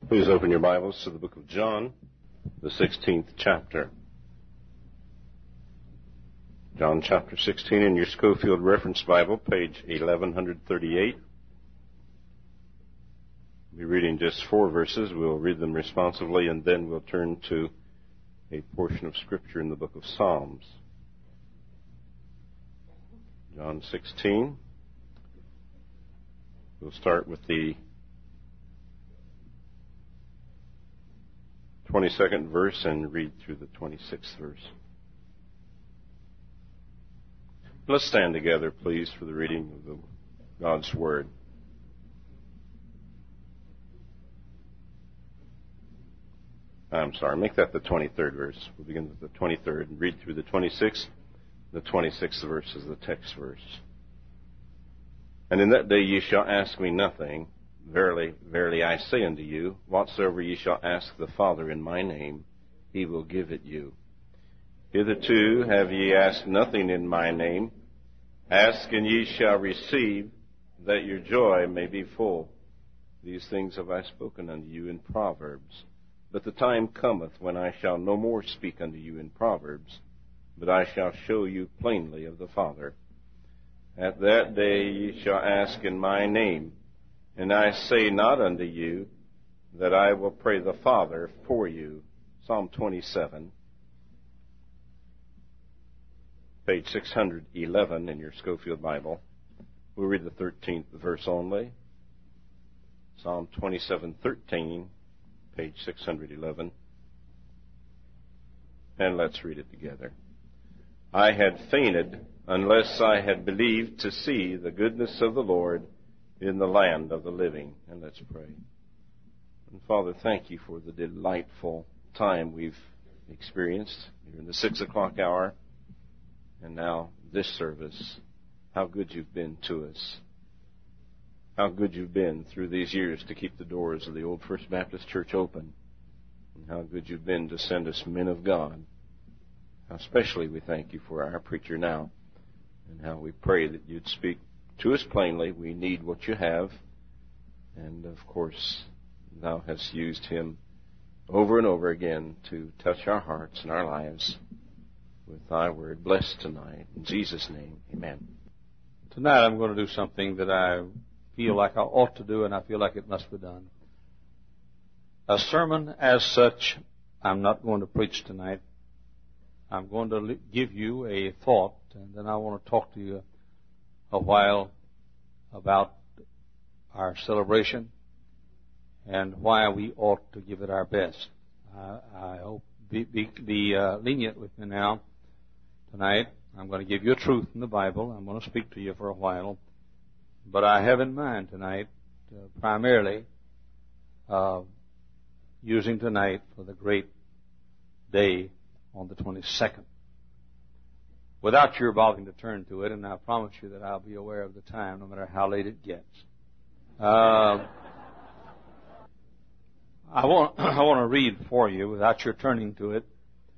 Please open your Bibles to the book of John, the 16th chapter. John chapter 16 in your Schofield Reference Bible, page 1138. We'll be reading just 4 verses. We'll read them responsively, and then we'll turn to a portion of Scripture in the book of Psalms. John 16. We'll start with the 22nd verse and read through the 26th verse. Let's stand together, please, for the reading of God's Word. I'm sorry, make that the 23rd verse. We'll begin with the 23rd and read through the 26th. The 26th verse is the text verse. And in that day ye shall ask me nothing. Verily, verily, I say unto you, whatsoever ye shall ask the Father in my name, he will give it you. Hitherto have ye asked nothing in my name. Ask, and ye shall receive, that your joy may be full. These things have I spoken unto you in Proverbs. But the time cometh when I shall no more speak unto you in Proverbs, but I shall show you plainly of the Father. At that day ye shall ask in my name. And I say not unto you that I will pray the Father for you. Psalm 27, page 611 in your Schofield Bible. We'll read the 13th verse only. Psalm 27:13, page 611. And let's read it together. I had fainted unless I had believed to see the goodness of the Lord in the land of the living. And let's pray. And Father, thank you for the delightful time we've experienced here in the 6 o'clock hour, and now this service. How good you've been to us. How good you've been through these years to keep the doors of the Old First Baptist Church open. And how good you've been to send us men of God. How especially we thank you for our preacher now, and how we pray that you'd speak to us plainly. We need what you have. And, of course, thou hast used him over and over again to touch our hearts and our lives with thy word. Bless tonight. In Jesus' name, amen. Tonight I'm going to do something that I feel like I ought to do, and I feel like it must be done. A sermon as such, I'm not going to preach tonight. I'm going to give you a thought, and then I want to talk to you a while about our celebration and why we ought to give it our best. I hope be lenient with me now tonight. I'm going to give you a truth in the Bible. I'm going to speak to you for a while, but I have in mind tonight primarily using tonight for the great day on the 22nd. Without your bothering to turn to it, and I promise you that I'll be aware of the time no matter how late it gets. I want to read for you, without your turning to it,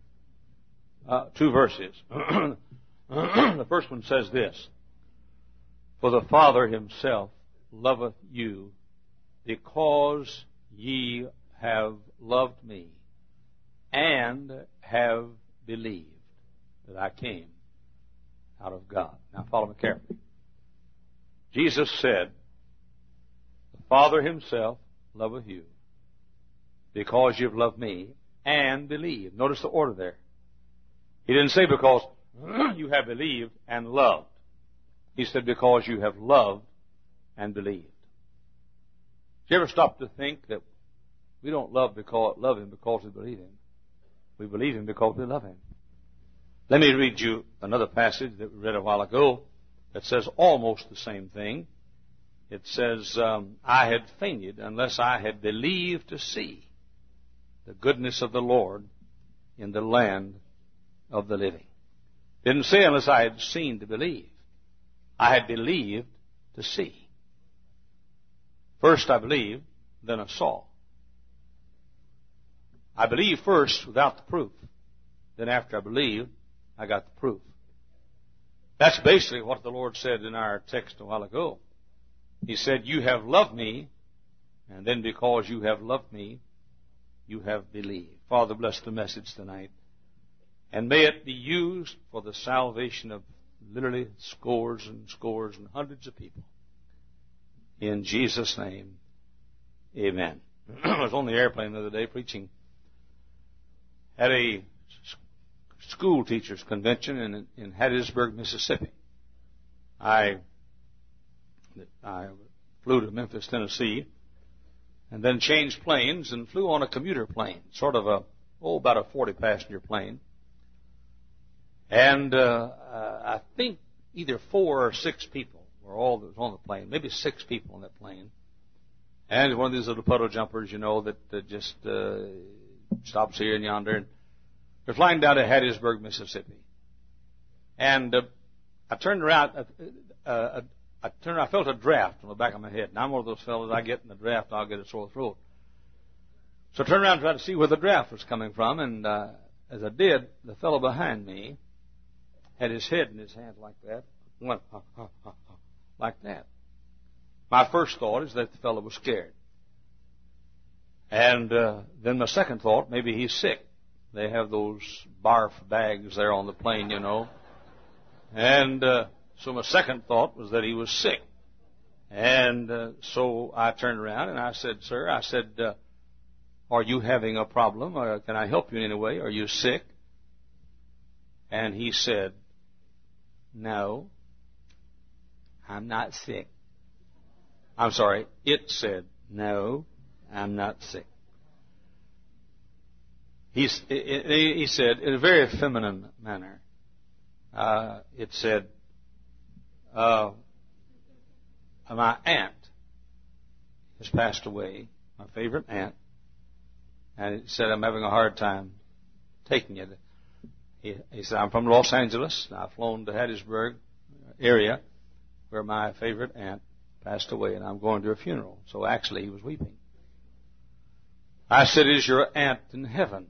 2 verses. The first one says this: For the Father himself loveth you, because ye have loved me, and have believed that I came out of God. Now follow me carefully. Jesus said, the Father himself loveth you, because you've loved me and believed. Notice the order there. He didn't say because you have believed and loved. He said because you have loved and believed. Did you ever stop to think that we don't love him because we believe him? We believe him because we love him. Let me read you another passage that we read a while ago that says almost the same thing. It says, I had fainted unless I had believed to see the goodness of the Lord in the land of the living. Didn't say unless I had seen to believe. I had believed to see. First I believed, then I saw. I believed first without the proof. Then after I believed, I got the proof. That's basically what the Lord said in our text a while ago. He said, you have loved me And then because you have loved me, you have believed. Father, bless the message tonight. And may it be used for the salvation of literally scores and hundreds of people. In Jesus' name, amen. I was on the airplane the other day preaching at a school teachers convention in Hattiesburg, Mississippi. I flew to Memphis, Tennessee, and then changed planes and flew on a commuter plane, sort of about a 40-passenger plane. And I think either 4 or 6 people were all that was on the plane, maybe 6 people on that plane. And one of these little puddle jumpers, that just stops here and yonder. And they're flying down to Hattiesburg, Mississippi. And I turned around. I felt a draft on the back of my head. And I'm one of those fellows, I get in the draft, I'll get a sore throat. So I turned around and tried to see where the draft was coming from. And as I did, the fellow behind me had his head in his hands like that. Went, like that. My first thought is that the fellow was scared. And then my second thought, maybe he's sick. They have those barf bags there on the plane, And so my second thought was that he was sick. And so I turned around and I said, sir, are you having a problem? Or can I help you in any way? Are you sick? And he said, no, I'm not sick. I'm sorry, it said, no, I'm not sick. He said, in a very feminine manner, it said, my aunt has passed away, my favorite aunt, and it said, I'm having a hard time taking it. He said, I'm from Los Angeles. I've flown to Hattiesburg area where my favorite aunt passed away, and I'm going to a funeral. So actually, he was weeping. I said, is your aunt in heaven?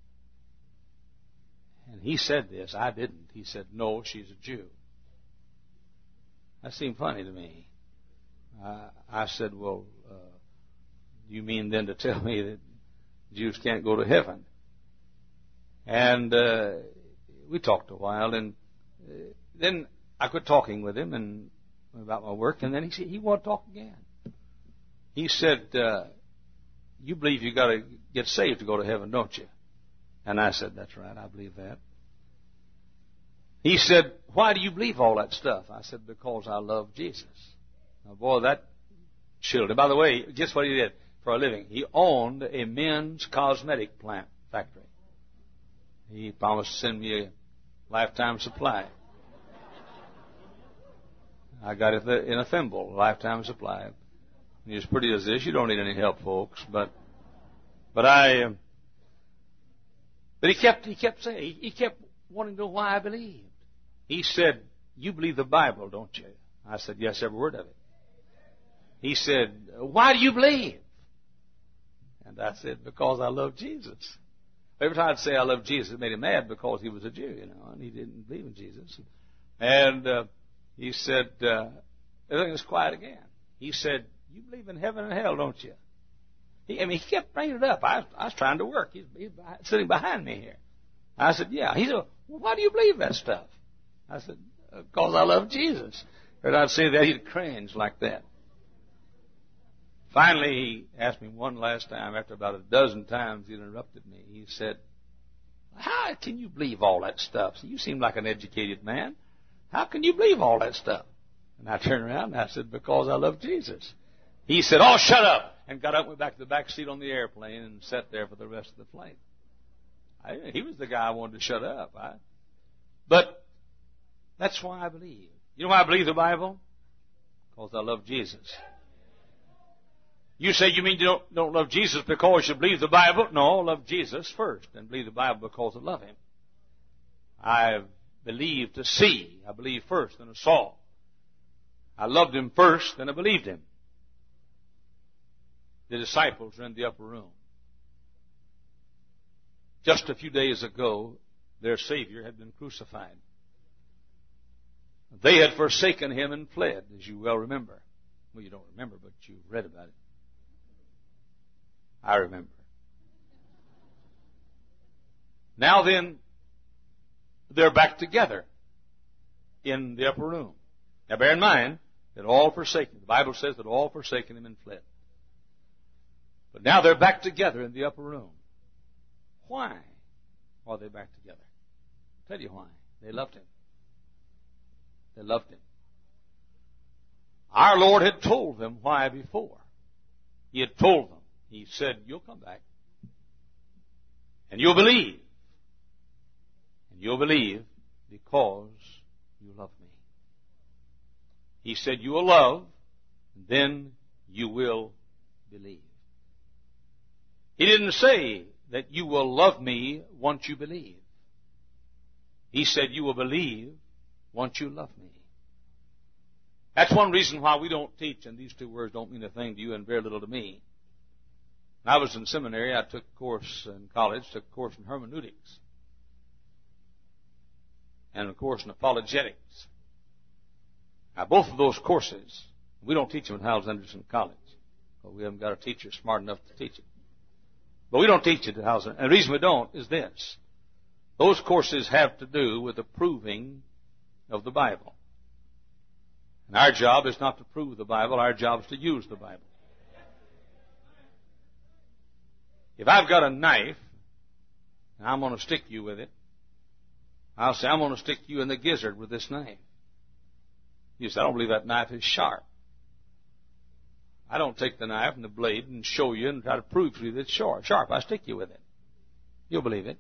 And he said this. I didn't. He said, no, she's a Jew. That seemed funny to me. I said, well, do you mean then to tell me that Jews can't go to heaven? And we talked a while, and then I quit talking with him and about my work, and then he said he wanted to talk again. He said, you believe you got to get saved to go to heaven, don't you? And I said, that's right, I believe that. He said, why do you believe all that stuff? I said, because I love Jesus. Now, boy, that chilled him. By the way, guess what he did for a living? He owned a men's cosmetic plant factory. He promised to send me a lifetime supply. I got it in a thimble, lifetime supply. And as pretty as this, you don't need any help, folks. But he kept saying, he kept wanting to know why I believed. He said, you believe the Bible, don't you? I said, yes, every word of it. He said, why do you believe? And I said, because I love Jesus. Every time I'd say I love Jesus, it made him mad because he was a Jew, and he didn't believe in Jesus. And he said, everything was quiet again. He said, you believe in heaven and hell, don't you? He kept bringing it up. I was trying to work. He's sitting behind me here. I said, yeah. He said, well, why do you believe that stuff? I said, because I love Jesus. And I'd say that, he'd cringe like that. Finally, he asked me one last time, after about a dozen times he interrupted me. He said, how can you believe all that stuff? You seem like an educated man. How can you believe all that stuff? And I turned around and I said, because I love Jesus. He said, oh, shut up, and got up, went back to the back seat on the airplane and sat there for the rest of the flight. He was the guy I wanted to shut up. But that's why I believe. You know why I believe the Bible? Because I love Jesus. You say, you mean you don't love Jesus because you believe the Bible? No, I love Jesus first and believe the Bible because I love him. I believe to see. I believe first, then I saw. I loved him first, then I believed him. The disciples were in the upper room. Just a few days ago, their Savior had been crucified. They had forsaken him and fled, as you well remember. Well, you don't remember, but you read about it. I remember. Now then, they're back together in the upper room. Now bear in mind that all forsaken. The Bible says that all forsaken him and fled. But now they're back together in the upper room. Why are they back together? I'll tell you why. They loved him. They loved him. Our Lord had told them why before. He had told them. He said, you'll come back. And you'll believe. And you'll believe because you love me. He said, you will love, and then you will believe. He didn't say that you will love me once you believe. He said, you will believe once you love me. That's one reason why we don't teach, and these two words don't mean a thing to you and very little to me. When I was in seminary, I took a course in college, took a course in hermeneutics, and a course in apologetics. Now, both of those courses, we don't teach them at Howells Anderson College, because we haven't got a teacher smart enough to teach it. But we don't teach it at Howells. And the reason we don't is this. Those courses have to do with the proving of the Bible. And our job is not to prove the Bible. Our job is to use the Bible. If I've got a knife, and I'm going to stick you with it, I'll say, I'm going to stick you in the gizzard with this knife. You say, I don't believe that knife is sharp. I don't take the knife and the blade and show you and try to prove to you that it's sharp. I stick you with it. You'll believe it.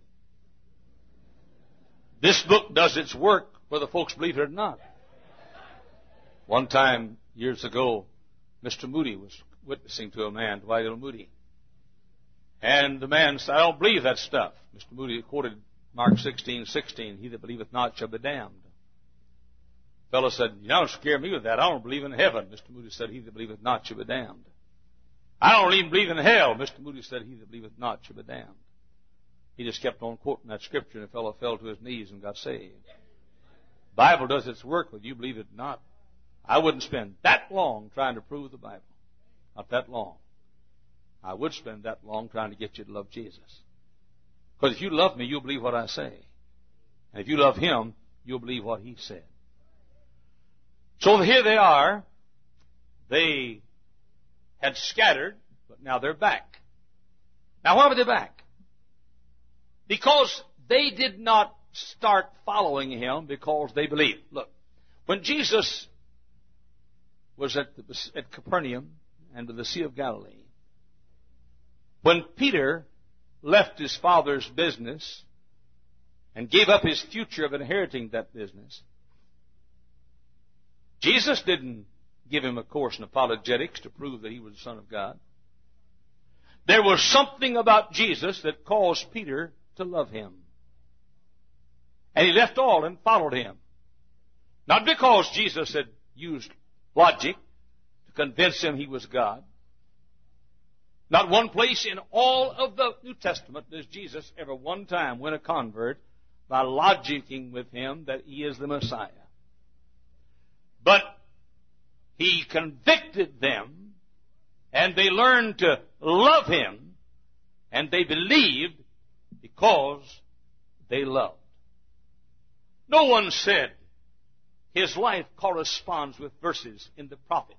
This book does its work whether folks believe it or not. One time, years ago, Mr. Moody was witnessing to a man, Dwight L. Moody. And the man said, I don't believe that stuff. Mr. Moody quoted Mark 16:16, he that believeth not shall be damned. The fellow said, you don't scare me with that. I don't believe in heaven. Mr. Moody said, he that believeth not shall be damned. I don't even believe in hell. Mr. Moody said, he that believeth not shall be damned. He just kept on quoting that scripture, and the fellow fell to his knees and got saved. The Bible does its work, whether you believe it or not. I wouldn't spend that long trying to prove the Bible. Not that long. I would spend that long trying to get you to love Jesus. Because if you love me, you'll believe what I say. And if you love him, you'll believe what he said. So here they are. They had scattered, but now they're back. Now why were they back? Because they did not start following him because they believed. Look, when Jesus was at Capernaum and to the Sea of Galilee, when Peter left his father's business and gave up his future of inheriting that business, Jesus didn't give him a course in apologetics to prove that he was the Son of God. There was something about Jesus that caused Peter to love him. And he left all and followed him. Not because Jesus had used logic to convince him he was God. Not one place in all of the New Testament does Jesus ever one time win a convert by logicking with him that he is the Messiah. But he convicted them, and they learned to love him, and they believed because they loved. No one said his life corresponds with verses in the prophets.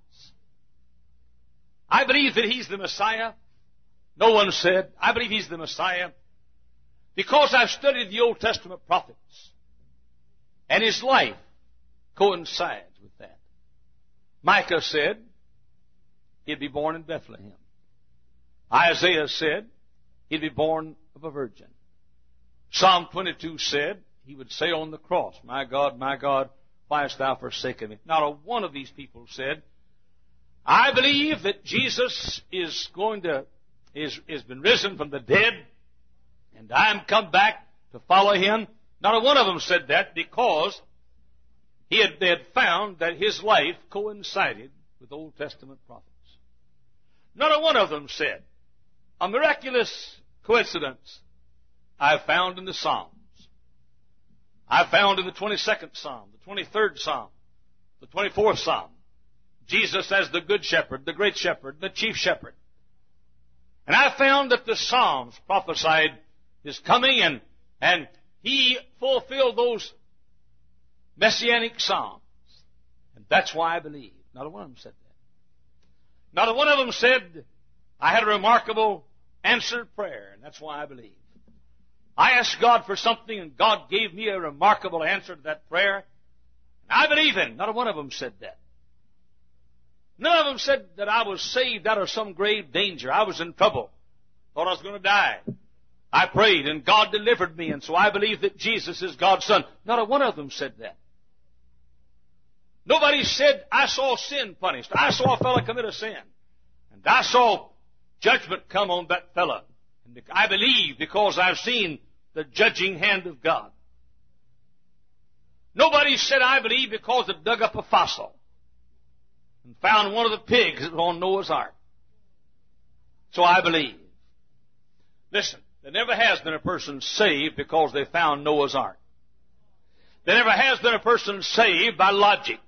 I believe that he's the Messiah. No one said, I believe he's the Messiah because I've studied the Old Testament prophets. And his life coincides with that. Micah said he'd be born in Bethlehem. Isaiah said he'd be born of a virgin. Psalm 22 said he would say on the cross, my God, why hast thou forsaken me? Not a one of these people said, I believe that Jesus is been risen from the dead, and I am come back to follow him. Not a one of them said that because they had found that his life coincided with Old Testament prophets. Not a one of them said, a miraculous coincidence I found in the Psalms. I found in the 22nd Psalm, the 23rd Psalm, the 24th Psalm, Jesus as the good shepherd, the great shepherd, the chief shepherd. And I found that the Psalms prophesied His coming, and He fulfilled those messianic Psalms. And that's why I believe. Not a one of them said that. Not a one of them said, I had a remarkable answered prayer, and that's why I believe. I asked God for something, and God gave me a remarkable answer to that prayer. And I believe in. Not a one of them said that. None of them said that I was saved out of some grave danger. I was in trouble. Thought I was going to die. I prayed, and God delivered me, and so I believe that Jesus is God's Son. Not a one of them said that. Nobody said, I saw sin punished. I saw a fellow commit a sin. And I saw judgment come on that fellow. And I believe because I've seen the judging hand of God. Nobody said, I believe because they dug up a fossil and found one of the pigs that was on Noah's Ark. So I believe. Listen, there never has been a person saved because they found Noah's Ark. There never has been a person saved by logic.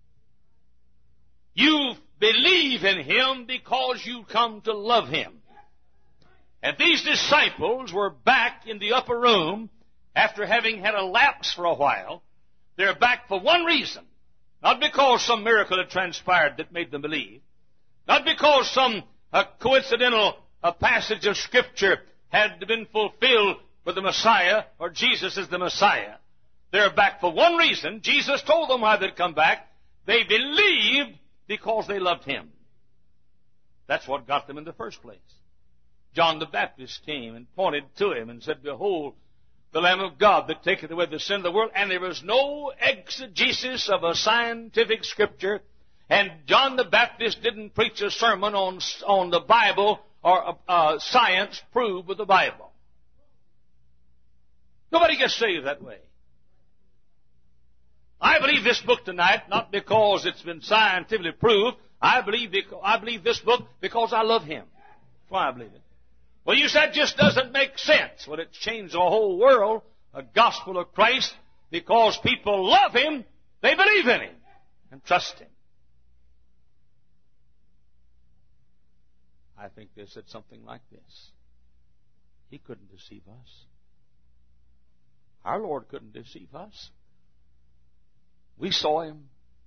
You believe in Him because you come to love Him. And these disciples were back in the upper room after having had a lapse for a while. They're back for one reason. Not because some miracle had transpired that made them believe. Not because some coincidental passage of Scripture had been fulfilled for the Messiah or Jesus is the Messiah. They're back for one reason. Jesus told them why they'd come back. They believed because they loved Him. That's what got them in the first place. John the Baptist came and pointed to Him and said, Behold, the Lamb of God that taketh away the sin of the world. And there was no exegesis of a scientific Scripture. And John the Baptist didn't preach a sermon on the Bible or science proved with the Bible. Nobody gets saved that way. I believe this book tonight, not because it's been scientifically proved. I believe this book because I love Him. That's why I believe it. Well, you said just doesn't make sense. Well, it's changed the whole world, the gospel of Christ, because people love Him, they believe in Him, and trust Him. I think they said something like this. He couldn't deceive us. Our Lord couldn't deceive us. We saw Him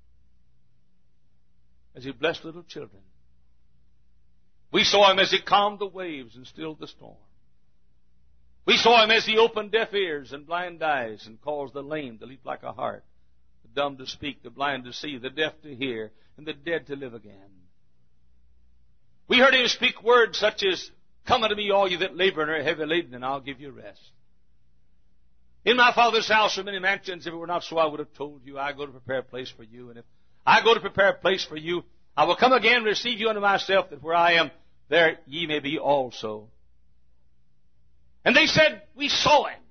as He blessed little children. We saw Him as He calmed the waves and stilled the storm. We saw Him as He opened deaf ears and blind eyes and caused the lame to leap like a hart, the dumb to speak, the blind to see, the deaf to hear, and the dead to live again. We heard Him speak words such as, Come unto me, all you that labor and are heavy laden, and I'll give you rest. In my Father's house are many mansions. If it were not so, I would have told you. I go to prepare a place for you. And if I go to prepare a place for you, I will come again and receive you unto myself, that where I am, there ye may be also. And they said, we saw Him.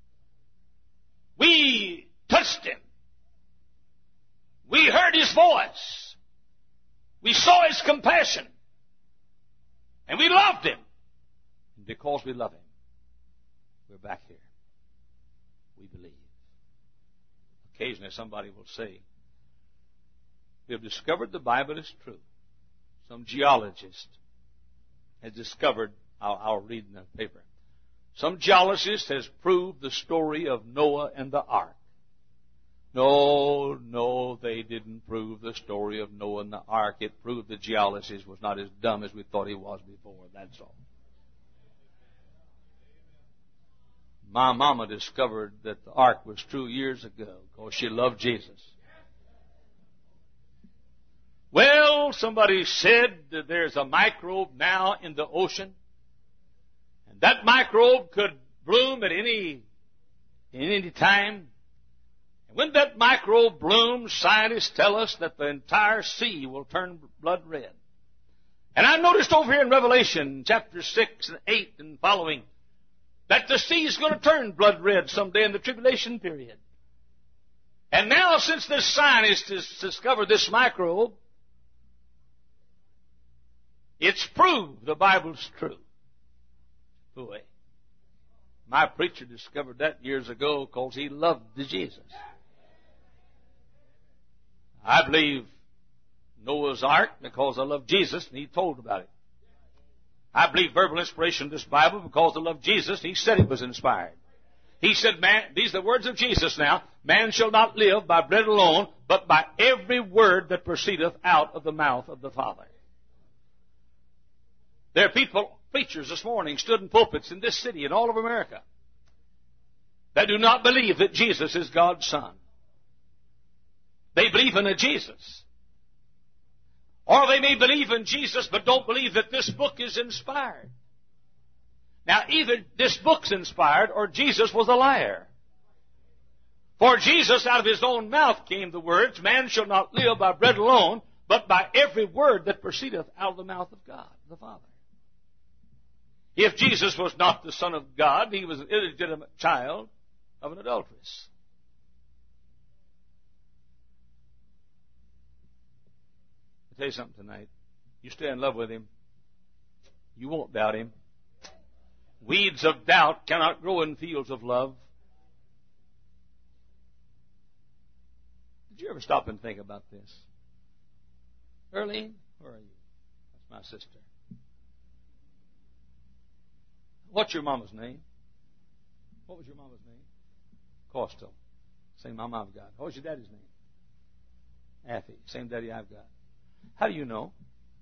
We touched Him. We heard His voice. We saw His compassion. And we loved Him. And because we love Him, we're back here. We believe. Occasionally somebody will say, we have discovered the Bible is true. Some geologist has discovered, I'll read in the paper, some geologist has proved the story of Noah and the ark. No, they didn't prove the story of Noah and the ark. It proved the geologist was not as dumb as we thought he was before. That's all. My mama discovered that the ark was true years ago because she loved Jesus. Well, somebody said that there's a microbe now in the ocean, and that microbe could bloom at any time. And when that microbe blooms, scientists tell us that the entire sea will turn blood red. And I noticed over here in Revelation chapter 6 and 8 and following that the sea is going to turn blood red someday in the tribulation period. And now, since this scientist has discovered this microbe, it's proved the Bible's true. Boy, my preacher discovered that years ago because he loved the Jesus. I believe Noah's Ark because I love Jesus, and he told about it. I believe verbal inspiration in this Bible because I love Jesus. He said it was inspired. He said, man, these are the words of Jesus now, man shall not live by bread alone, but by every word that proceedeth out of the mouth of the Father. There are people, preachers this morning, stood in pulpits in this city and all of America that do not believe that Jesus is God's Son. They believe in a Jesus. Or they may believe in Jesus but don't believe that this book is inspired. Now, either this book's inspired or Jesus was a liar. For Jesus, out of his own mouth came the words, man shall not live by bread alone, but by every word that proceedeth out of the mouth of God, the Father. If Jesus was not the Son of God, he was an illegitimate child of an adulteress. I'll tell you something tonight. You stay in love with him, you won't doubt him. Weeds of doubt cannot grow in fields of love. Did you ever stop and think about this? Earlene, where are you? That's my sister. What's your mama's name? What was your mama's name? Costello. Same mama I've got. What was your daddy's name? Affy. Same daddy I've got. How do you know?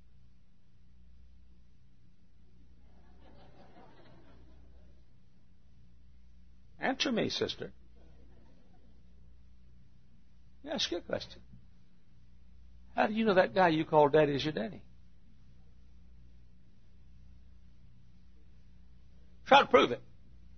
Answer me, sister. Let me ask you a question. How do you know that guy you call daddy is your daddy? Try to prove it.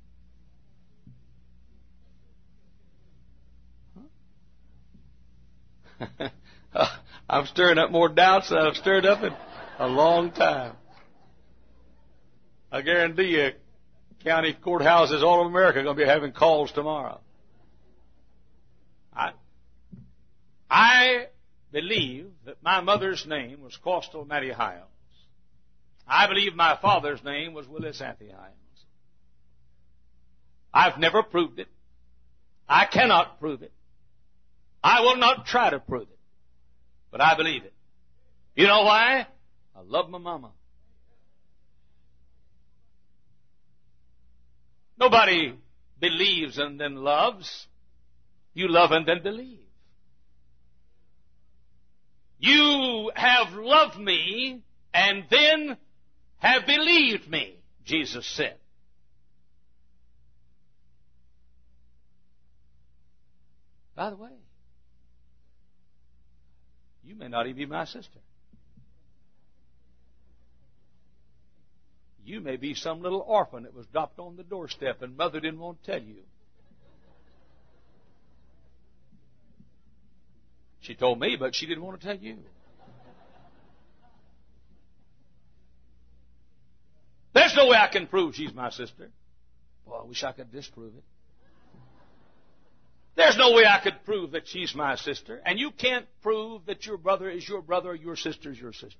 Huh? I'm stirring up more doubts than I've stirred up in a long time. I guarantee you, county courthouses all over America are going to be having calls tomorrow. I believe that my mother's name was Costello Mattie Hiles. I believe my father's name was Willis Affy Hiles. I've never proved it. I cannot prove it. I will not try to prove it. But I believe it. You know why? I love my mama. Nobody believes and then loves. You love and then believe. You have loved me and then have believed me, Jesus said. By the way, you may not even be my sister. You may be some little orphan that was dropped on the doorstep and mother didn't want to tell you. She told me, but she didn't want to tell you. There's no way I can prove she's my sister. Boy, I wish I could disprove it. There's no way I could prove that she's my sister. And you can't prove that your brother is your brother or your sister is your sister.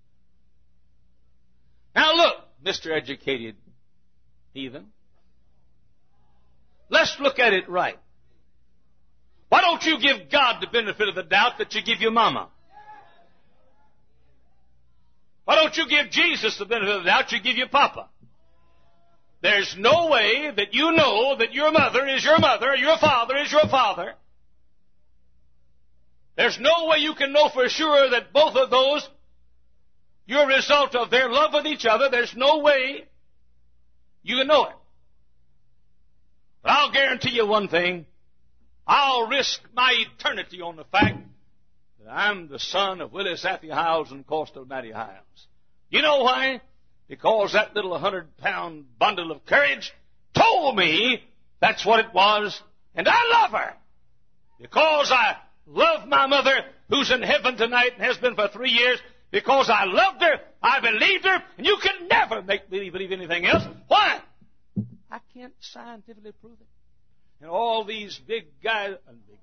Now look, Mr. Educated heathen. Let's look at it right. Why don't you give God the benefit of the doubt that you give your mama? Why don't you give Jesus the benefit of the doubt you give your papa? There's no way that you know that your mother is your mother or your father is your father. There's no way you can know for sure that both of those, you're a result of their love with each other. There's no way you can know it. But I'll guarantee you one thing. I'll risk my eternity on the fact that I'm the son of Willis Affy Hiles and Costello Mattie Hiles. You know why? Because that little 100-pound bundle of courage told me that's what it was, and I love her. Because I love my mother, who's in heaven tonight and has been for 3 years. Because I loved her, I believed her, and you can never make me believe anything else. Why? I can't scientifically prove it. And all these big guys,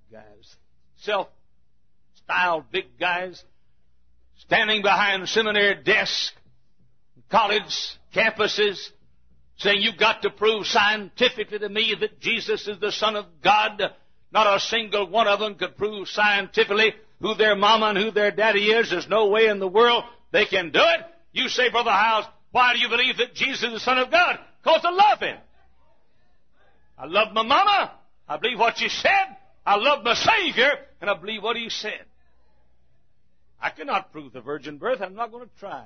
self-styled big guys, standing behind seminary desks, college campuses, saying you've got to prove scientifically to me that Jesus is the Son of God. Not a single one of them could prove scientifically who their mama and who their daddy is. There's no way in the world they can do it. You say, Brother Hiles, Why do you believe that Jesus is the Son of God? Because I love Him. I love my mama. I believe what she said. I love my Savior, and I believe what He said. I cannot prove the virgin birth. I'm not going to try.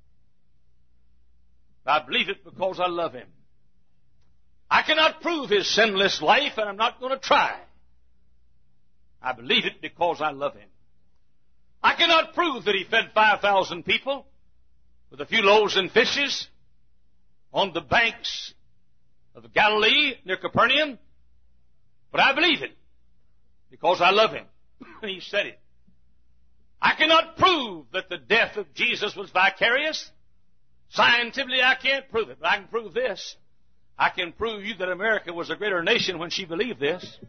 I believe it because I love Him. I cannot prove His sinless life, and I'm not going to try. I believe it because I love Him. I cannot prove that He fed 5,000 people with a few loaves and fishes on the banks of Galilee near Capernaum, but I believe it because I love Him. He said it. I cannot prove that the death of Jesus was vicarious. Scientifically, I can't prove it, but I can prove this. I can prove you that America was a greater nation when she believed this.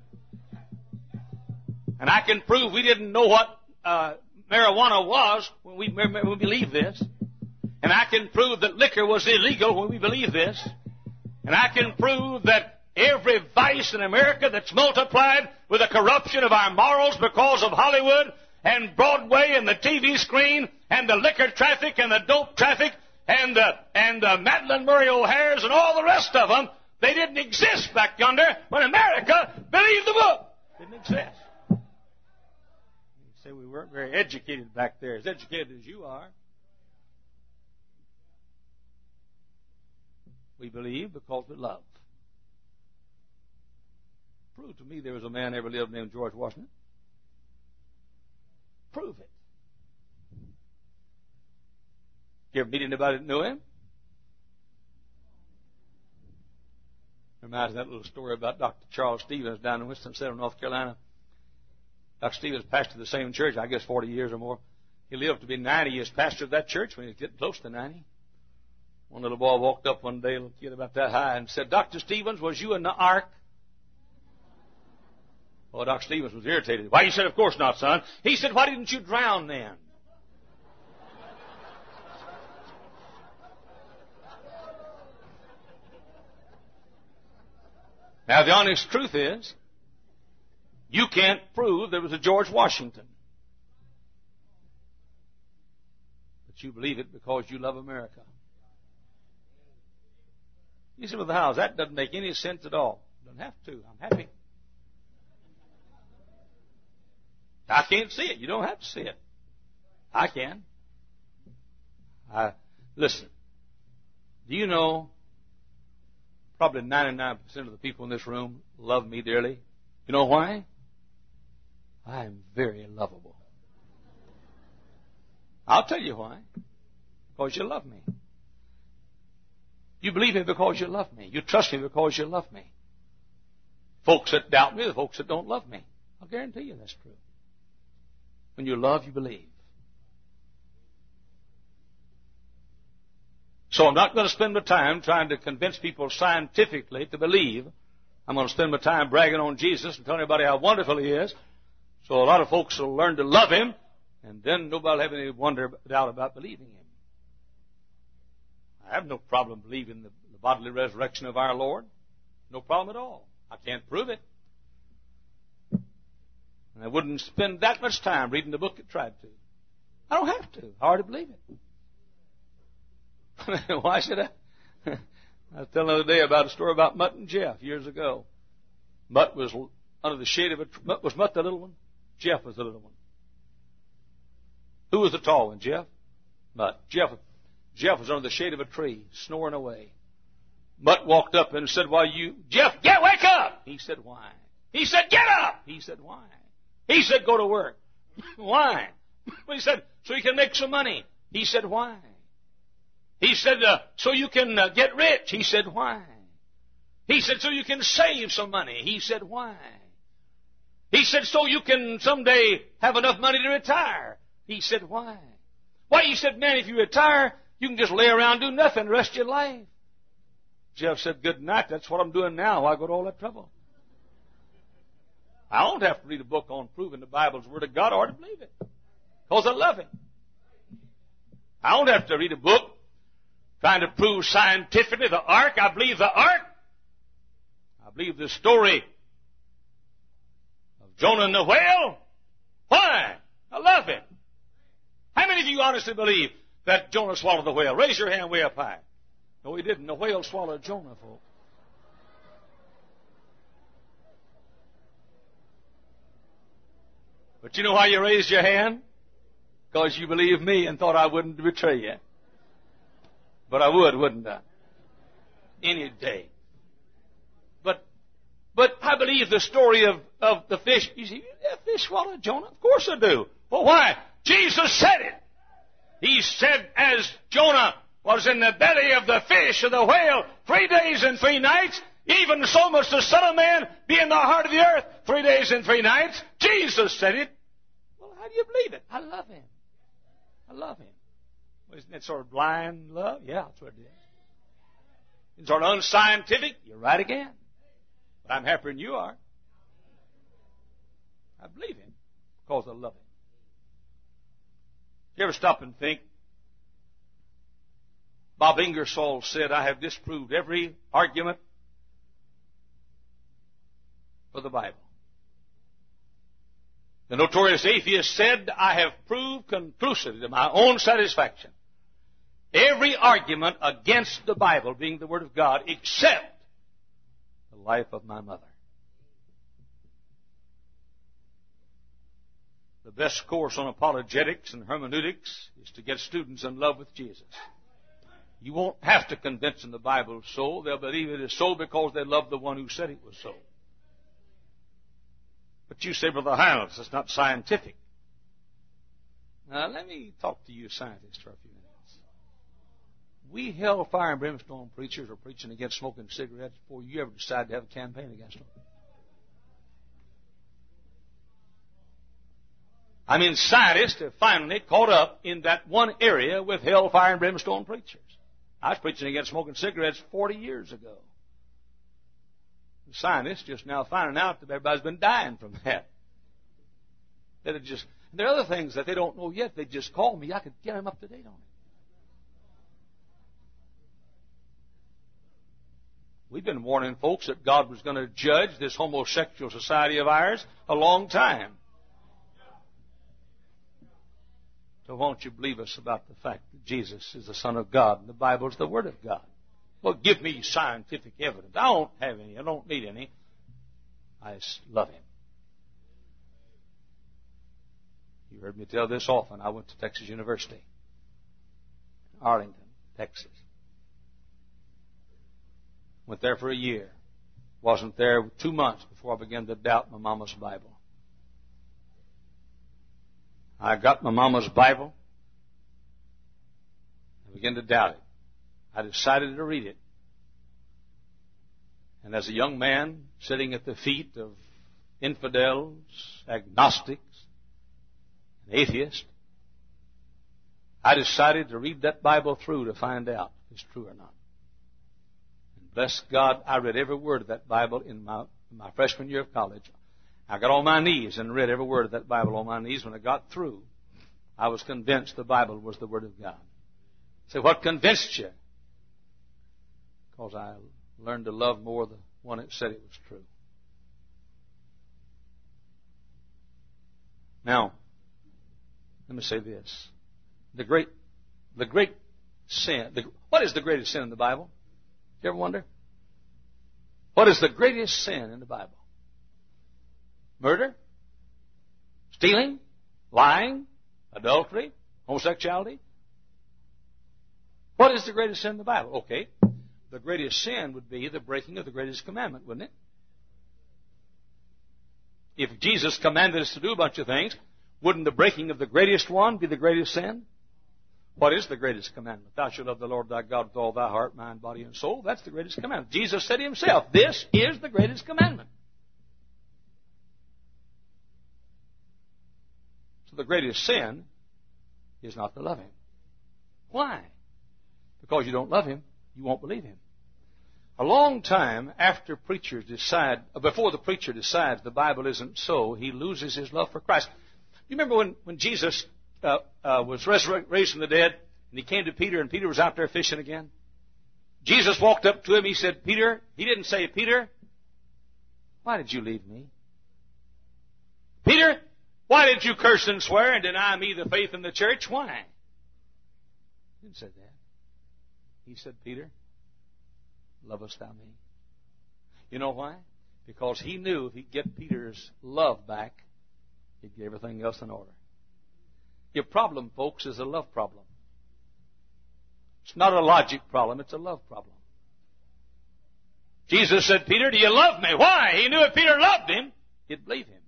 And I can prove we didn't know what marijuana was when we believed this. And I can prove that liquor was illegal when we believed this. And I can prove that every vice in America that's multiplied with the corruption of our morals because of Hollywood and Broadway and the TV screen and the liquor traffic and the dope traffic and Madeline Murray O'Hare's and all the rest of them, they didn't exist back yonder when America believed the book. Didn't exist. You say we weren't very educated back there, as educated as you are. We believe because we love. Prove to me there was a man ever lived named George Washington. Prove it. You ever meet anybody that knew him? Reminds me of that little story about Dr. Charles Stevens down in Winston-Salem, North Carolina. Dr. Stevens pastored the same church, I guess 40 years or more. He lived to be 90 years pastor of that church when he was getting close to 90. One little boy walked up one day, a little kid about that high, and said, Dr. Stevens, was you in the ark? Well, Dr. Stevens was irritated. Why? He said, of course not, son. He said, why didn't you drown then? Now, the honest truth is, you can't prove there was a George Washington. But you believe it because you love America. You say, well, how? That doesn't make any sense at all. Doesn't have to. I'm happy. I can't see it. You don't have to see it. I can. Listen. Do you know probably 99% of the people in this room love me dearly? You know why? I am very lovable. I'll tell you why. Because you love me. You believe me because you love me. You trust me because you love me. Folks that doubt me, the folks that don't love me. I'll guarantee you that's true. When you love, you believe. So I'm not going to spend my time trying to convince people scientifically to believe. I'm going to spend my time bragging on Jesus and telling everybody how wonderful He is. So a lot of folks will learn to love Him, and then nobody will have any doubt about believing Him. I have no problem believing the bodily resurrection of our Lord. No problem at all. I can't prove it. And I wouldn't spend that much time reading the book that tried to. I don't have to. I already believe it. Why should I? I was telling the other day about a story about Mutt and Jeff years ago. Mutt was under the shade of a tree. Was Mutt the little one? Jeff was the little one. Who was the tall one? Jeff? Mutt. Jeff was under the shade of a tree, snoring away. Mutt walked up and said, Jeff, wake up! He said, why? He said, get up! He said, why? He said, go to work. Why? He said, so you can make some money. He said, why? He said, so you can get rich. He said, why? He said, so you can save some money. He said, why? He said, so you can someday have enough money to retire. He said, why? Why, he said, man, if you retire, you can just lay around and do nothing the rest of your life. Jeff said, good night. That's what I'm doing now. Why go to all that trouble? I don't have to read a book on proving the Bible's Word of God or to believe it. Because I love Him. I don't have to read a book trying to prove scientifically the ark. I believe the ark. I believe the story of Jonah and the whale. Why? I love Him. How many of you honestly believe that Jonah swallowed the whale? Raise your hand way up high. No, he didn't. The whale swallowed Jonah, folks. But you know why you raised your hand? Because you believed me and thought I wouldn't betray you. But I would, wouldn't I? Any day. But I believe the story of the fish. You see, that fish swallowed Jonah? Of course I do. Well, why? Jesus said it. He said, as Jonah was in the belly of the fish or the whale 3 days and 3 nights, even so must the Son of Man be in the heart of the earth 3 days and 3 nights. Jesus said it. Well, how do you believe it? I love Him. I love Him. Well, isn't that sort of blind love? Yeah, that's what it is. It's sort of unscientific. You're right again. But I'm happier than you are. I believe Him because I love Him. You ever stop and think? Bob Ingersoll said, I have disproved every argument for the Bible. The notorious atheist said, I have proved conclusively to my own satisfaction every argument against the Bible being the Word of God except the life of my mother. The best course on apologetics and hermeneutics is to get students in love with Jesus. You won't have to convince them the Bible is so. They'll believe it is so because they love the one who said it was so. But you say, Brother Hiles, that's not scientific. Now, let me talk to you scientists for a few minutes. We hellfire and brimstone preachers are preaching against smoking cigarettes before you ever decide to have a campaign against them. I mean, scientists have finally caught up in that one area with hellfire and brimstone preachers. I was preaching against smoking cigarettes 40 years ago. The scientists just now finding out that everybody's been dying from that. That it just, there are other things that they don't know yet. They just call me. I could get them up to date on it. We've been warning folks that God was going to judge this homosexual society of ours a long time. So won't you believe us about the fact that Jesus is the Son of God and the Bible is the Word of God? Well, give me scientific evidence. I don't have any. I don't need any. I just love Him. You heard me tell this often. I went to Texas University, Arlington, Texas. Went there for a year. Wasn't there 2 months before I began to doubt my mama's Bible. I got my mama's Bible. I began to doubt it. I decided to read it. And as a young man sitting at the feet of infidels, agnostics, and atheists, I decided to read that Bible through to find out if it's true or not. And bless God, I read every word of that Bible in my freshman year of college. I got on my knees and read every word of that Bible on my knees. When I got through, I was convinced the Bible was the Word of God. So what convinced you? Because I learned to love more the one that said it was true. Now, let me say this. The great sin. What is the greatest sin in the Bible? You ever wonder? What is the greatest sin in the Bible? Murder? Stealing? Lying? Adultery? Homosexuality? What is the greatest sin in the Bible? Okay. The greatest sin would be the breaking of the greatest commandment, wouldn't it? If Jesus commanded us to do a bunch of things, wouldn't the breaking of the greatest one be the greatest sin? What is the greatest commandment? Thou shalt love the Lord thy God with all thy heart, mind, body, and soul. That's the greatest commandment. Jesus said Himself, this is the greatest commandment. So the greatest sin is not to love Him. Why? Because you don't love Him, you won't believe Him. A long time after preachers decide, before the preacher decides the Bible isn't so, he loses his love for Christ. You remember when Jesus was raised from the dead, and He came to Peter, and Peter was out there fishing again? Jesus walked up to him, He said, Peter, He didn't say, Peter, why did you leave me? Peter, why did you curse and swear and deny me the faith in the church? Why? He didn't say that. He said, Peter, lovest thou me? You know why? Because he knew if he'd get Peter's love back, he'd get everything else in order. Your problem, folks, is a love problem. It's not a logic problem, it's a love problem. Jesus said, Peter, do you love me? Why? He knew if Peter loved him, he'd believe him.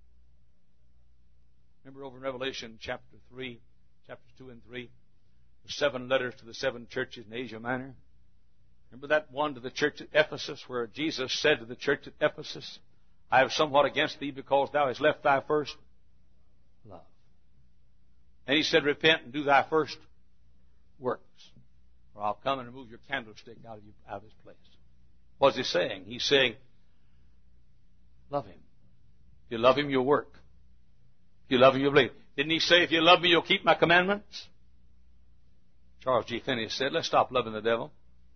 Remember over in Revelation chapter 3, chapters 2 and 3, the 7 letters to the 7 churches in Asia Minor? Remember that one to the church at Ephesus where Jesus said to the church at Ephesus, I have somewhat against thee because thou hast left thy first love. And he said, repent and do thy first works, or I'll come and remove your candlestick out of his place. What's he saying? He's saying, love him. If you love him, you'll work. If you love him, you'll believe. Didn't he say, if you love me, you'll keep my commandments? Charles G. Finney said, let's stop loving the devil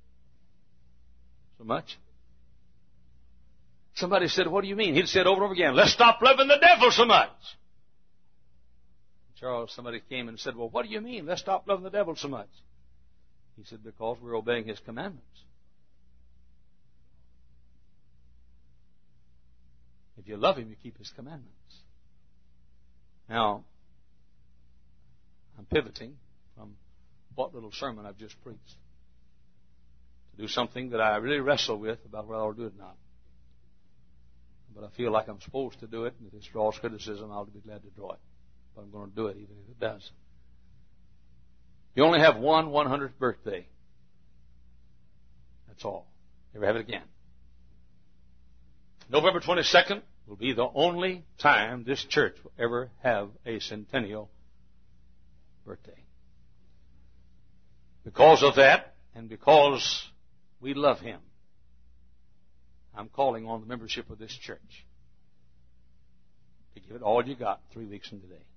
so much. Somebody said, what do you mean? He'd said over and over again, let's stop loving the devil so much. Somebody came and said, well, what do you mean? Let's stop loving the devil so much. He said, because we're obeying his commandments. If you love him, you keep his commandments. Now, I'm pivoting from what little sermon I've just preached to do something that I really wrestle with about whether I'll do it or not. But I feel like I'm supposed to do it, and if it draws criticism, I'll be glad to draw it. But I'm going to do it even if it does. You only have one 100th birthday. That's all. Never have it again. November 22nd will be the only time this church will ever have a centennial birthday. Because of that, and because we love him, I'm calling on the membership of this church to give it all you got 3 weeks from today.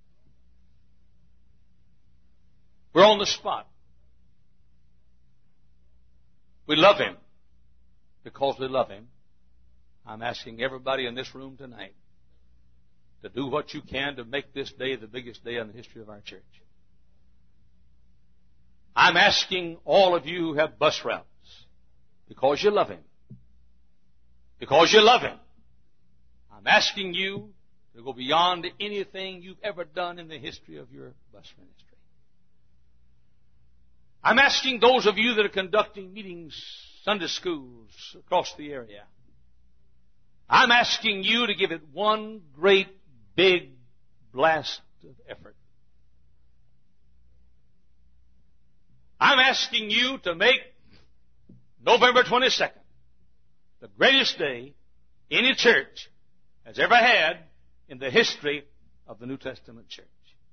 We're on the spot. We love him. Because we love him, I'm asking everybody in this room tonight to do what you can to make this day the biggest day in the history of our church. I'm asking all of you who have bus routes, because you love him. Because you love him. I'm asking you to go beyond anything you've ever done in the history of your bus ministry. I'm asking those of you that are conducting meetings, Sunday schools across the area, I'm asking you to give it one great big blast of effort. I'm asking you to make November 22nd the greatest day any church has ever had in the history of the New Testament church.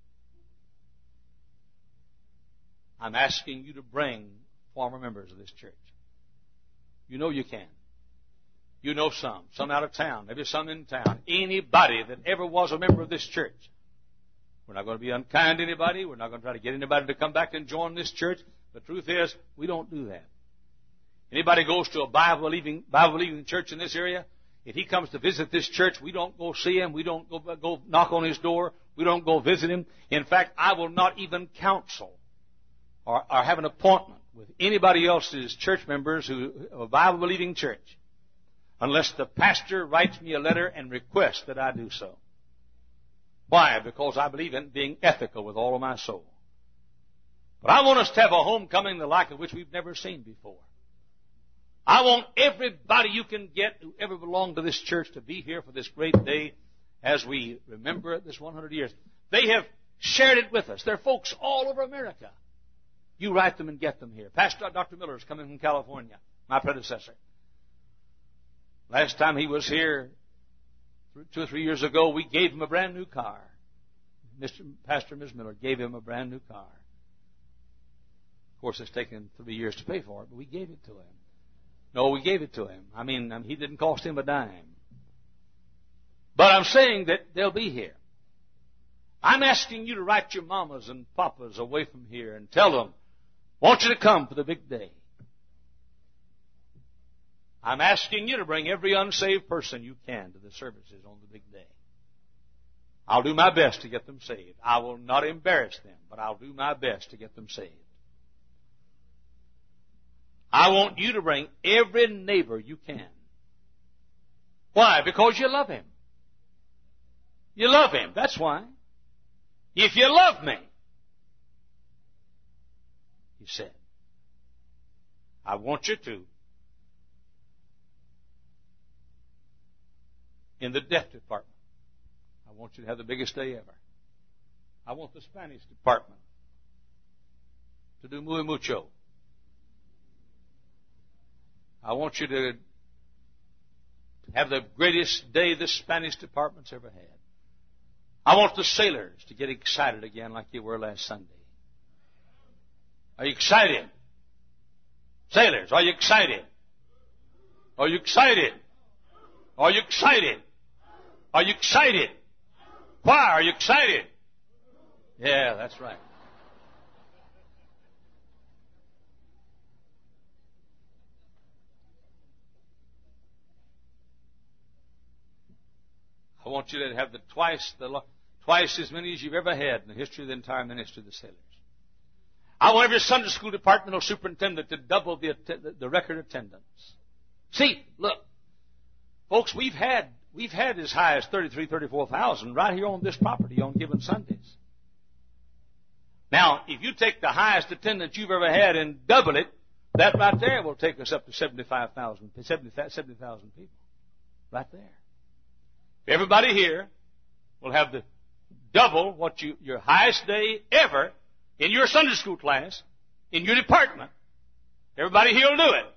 I'm asking you to bring former members of this church. You know you can. You know some out of town, maybe some in town. Anybody that ever was a member of this church. We're not going to be unkind to anybody. We're not going to try to get anybody to come back and join this church. The truth is, we don't do that. Anybody goes to a Bible-believing church in this area, if he comes to visit this church, we don't go see him. We don't go knock on his door. We don't go visit him. In fact, I will not even counsel or have an appointment with anybody else's church members of a Bible-believing church unless the pastor writes me a letter and requests that I do so. Why? Because I believe in being ethical with all of my soul. But I want us to have a homecoming the like of which we've never seen before. I want everybody you can get who ever belonged to this church to be here for this great day as we remember this 100 years. They have shared it with us. There are folks all over America. You write them and get them here. Pastor Dr. Miller is coming from California, my predecessor. Last time he was here 2 or 3 years ago, we gave him a brand new car. Pastor and Ms. Miller gave him a brand new car. Of course, it's taken 3 years to pay for it, but we gave it to him. No, we gave it to him. I mean, he didn't cost him a dime. But I'm saying that they'll be here. I'm asking you to write your mamas and papas away from here and tell them, I want you to come for the big day. I'm asking you to bring every unsaved person you can to the services on the big day. I'll do my best to get them saved. I will not embarrass them, but I'll do my best to get them saved. I want you to bring every neighbor you can. Why? Because you love him. You love him. That's why. If you love me, he said, I want you to, in the deaf department, I want you to have the biggest day ever. I want the Spanish department to do muy mucho. I want you to have the greatest day the Spanish department's ever had. I want the sailors to get excited again like they were last Sunday. Are you excited? Sailors, are you excited? Are you excited? Are you excited? Are you excited? Why are you excited? Yeah, that's right. I want you to have twice as many as you've ever had in the history of the entire ministry of the sailors. I want every Sunday school departmental superintendent to double the record attendance. See, look, folks, we've had as high as 34,000 right here on this property on given Sundays. Now, if you take the highest attendance you've ever had and double it, that right there will take us up to 70,000 people. Right there. Everybody here will have the double what your highest day ever in your Sunday school class, in your department. Everybody here will do it.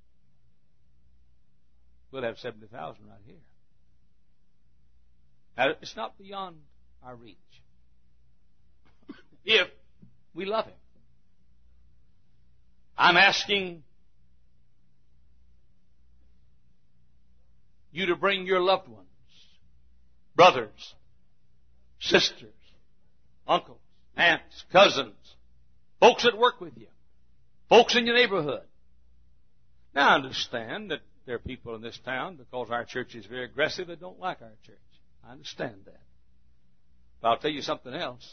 We'll have 70,000 right here. Now, it's not beyond our reach. If we love him. I'm asking you to bring your loved ones, brothers, sisters, uncles, aunts, cousins, folks that work with you, folks in your neighborhood. Now, I understand that there are people in this town, because our church is very aggressive, that don't like our church. I understand that. But I'll tell you something else.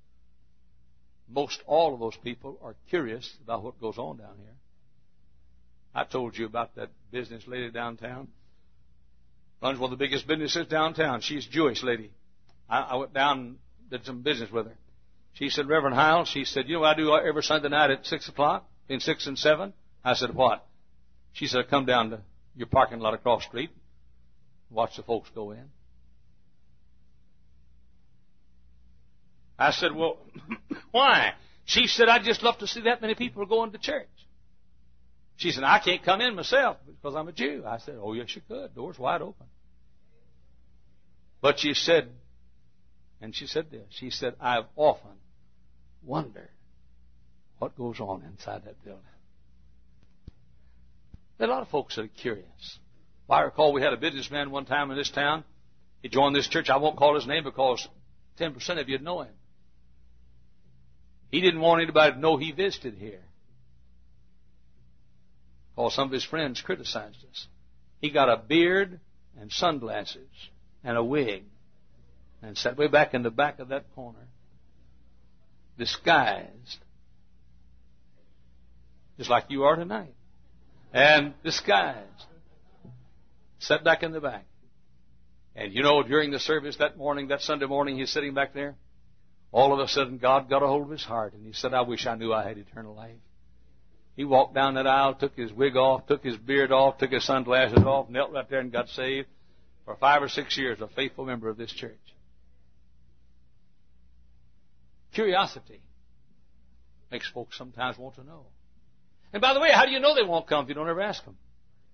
Most all of those people are curious about what goes on down here. I told you about that business lady downtown. Runs one of the biggest businesses downtown. She's a Jewish lady. I went down and did some business with her. She said, Reverend Hyle, she said, you know what I do every Sunday night at 6 o'clock, between 6 and 7? I said, what? She said, I come down to your parking lot across the street, watch the folks go in. I said, well, why? She said, I just love to see that many people going to church. She said, I can't come in myself because I'm a Jew. I said, oh, yes, you could. Door's wide open. But she said, and she said this, she said, I've often wondered what goes on inside that building. There are a lot of folks that are curious. Well, I recall we had a businessman one time in this town. He joined this church. I won't call his name because 10% of you know him. He didn't want anybody to know he visited here, because some of his friends criticized us. He got a beard and sunglasses and a wig and sat way back in the back of that corner, disguised, just like you are tonight, and disguised, sat back in the back. And you know, during the service that morning, that Sunday morning, he's sitting back there. All of a sudden, God got a hold of his heart, and he said, I wish I knew I had eternal life. He walked down that aisle, took his wig off, took his beard off, took his sunglasses off, knelt right there and got saved. For 5 or 6 years, a faithful member of this church. Curiosity makes folks sometimes want to know. And by the way, how do you know they won't come if you don't ever ask them?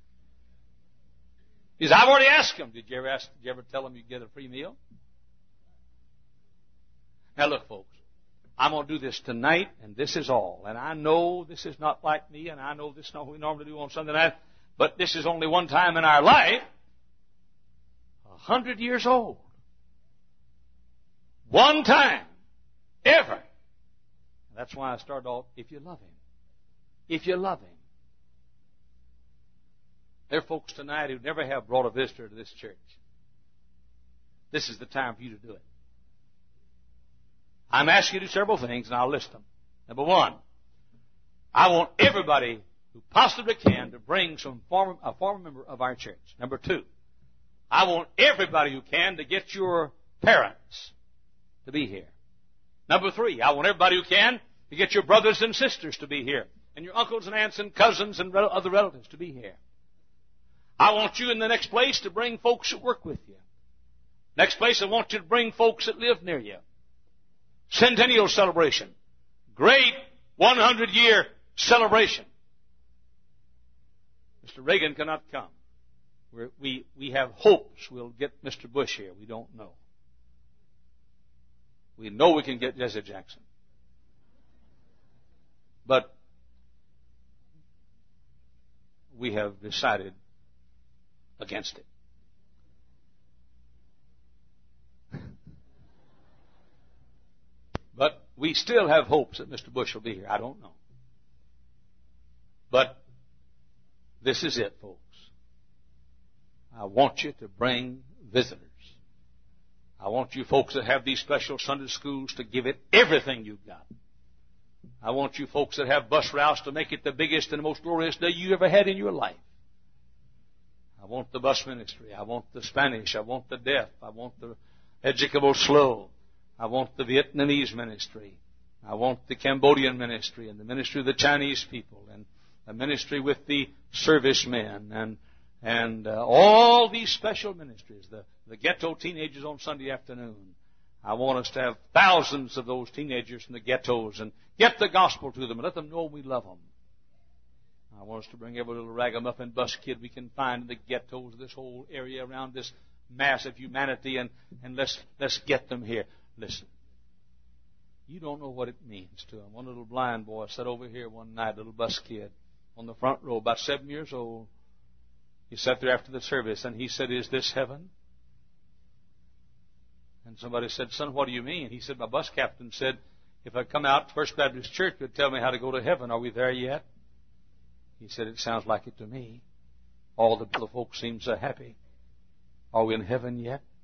Because I've already asked them. Did you ever tell them you get a free meal? Now look, folks, I'm going to do this tonight, and this is all. And I know this is not like me, and I know this is not what we normally do on Sunday night, but this is only one time in our life. 100 years old. One time. Ever. That's why I started off, if you love him. If you love him. There are folks tonight who never have brought a visitor to this church. This is the time for you to do it. I'm asking you to do several things, and I'll list them. Number one, I want everybody who possibly can to bring a former member of our church. Number 2, I want everybody who can to get your parents to be here. Number 3, I want everybody who can to get your brothers and sisters to be here, and your uncles and aunts and cousins and other relatives to be here. I want you in the next place to bring folks that work with you. Next place, I want you to bring folks that live near you. Centennial celebration. Great 100-year celebration. Mr. Reagan cannot come. We have hopes we'll get Mr. Bush here. We don't know. We know we can get Jesse Jackson. But we have decided against it. But we still have hopes that Mr. Bush will be here. I don't know. But this is it, folks. I want you to bring visitors. I want you folks that have these special Sunday schools to give it everything you've got. I want you folks that have bus routes to make it the biggest and the most glorious day you ever had in your life. I want the bus ministry. I want the Spanish. I want the deaf. I want the educable slow. I want the Vietnamese ministry. I want the Cambodian ministry and the ministry of the Chinese people and the ministry with the servicemen and all these special ministries, the ghetto teenagers on Sunday afternoon. I want us to have thousands of those teenagers in the ghettos and get the gospel to them and let them know we love them. I want us to bring every little ragamuffin bus kid we can find in the ghettos of this whole area around this mass of humanity and let's get them here. Listen, you don't know what it means to them. One little blind boy sat over here one night, little bus kid, on the front row, about 7 years old. He sat there after the service and he said, "Is this heaven?" And somebody said, "Son, what do you mean?" He said, "My bus captain said, if I come out to First Baptist Church, he'd tell me how to go to heaven. Are we there yet?" He said, "It sounds like it to me. All the folks seem so happy. Are we in heaven yet?"